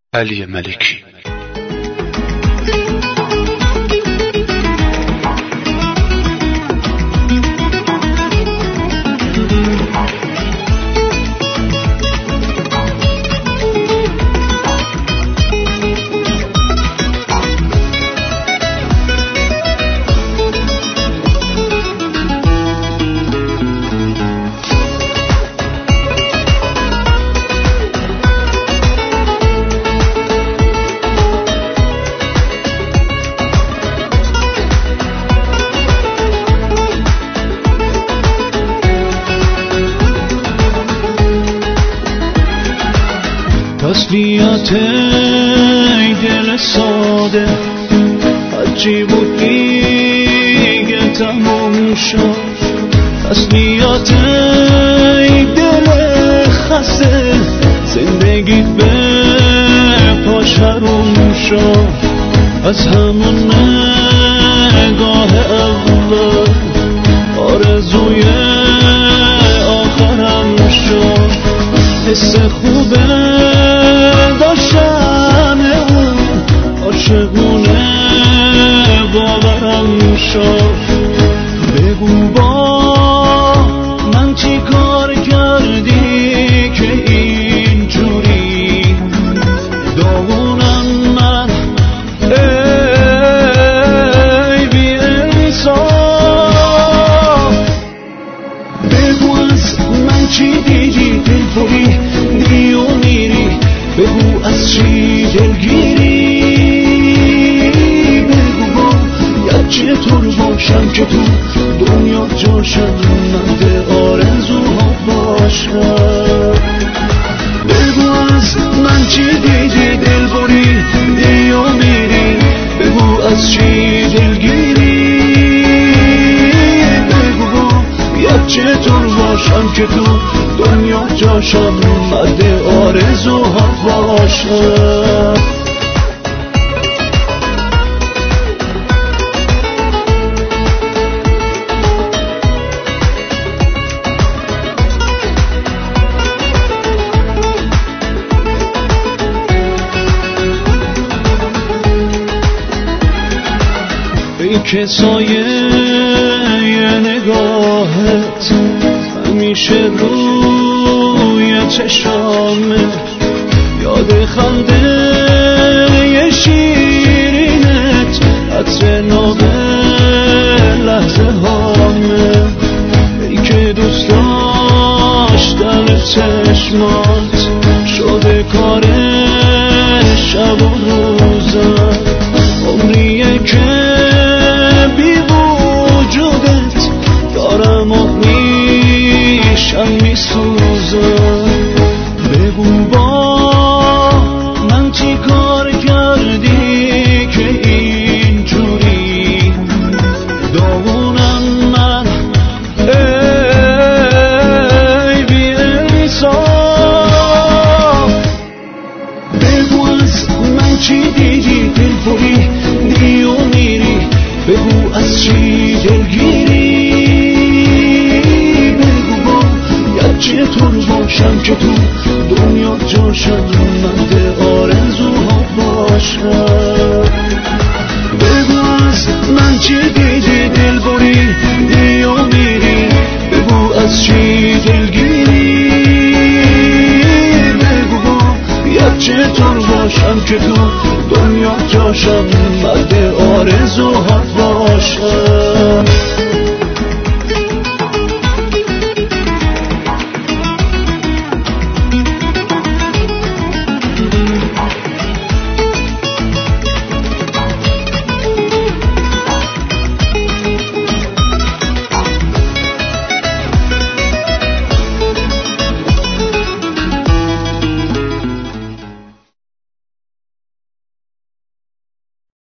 علی ملکی. تسلیت ای دل ساده هرچی بود دیگه تموم شد. تسلیت ای دل خسته زندگیت به پاش حروم شد. از همون نگاه اول آرزوی آخرم شد. حس خوبه داشتن عاشقونه باورم شد. بگو با من چی کار کردی که اینجوری داغونم من ای بی انصاف. بگو از من چی دیدی دلبری دی و میری. بگو از چی دلگیری. بگو با چطور باشم که تو دنیا جاشم مند آرزوها باشم. بگو از من چی دیدی دلبری دی و میری. بگو از چی دلگیری. بگو با چطور باشم که تو دنیا جاشم مند آرزوها باشم. ای که سایه نگاهت همیشه روی چشامه. یاد خنده شیرینت عطر ناب لحظه هامه. ای که دوست داشتن چشمات شده کار شب و روزم. عمریه که بی وجودت دارم و میشم میسوزم. بگو با من چی کار کردی که اینجوری داغونم من ای بی انصاف. بگو از من چی دیدی دلبری دی و میری. بگو از چی دلگیری. بگو با چطور باشم که تو دنیا جاشم مند آرزوها باشم. بگو از من چی دیدی دلبری دی و میری. بگو از چی دلگیری. بگو با چطور باشم که تو دنیا جاشم مند آرزوها باشم.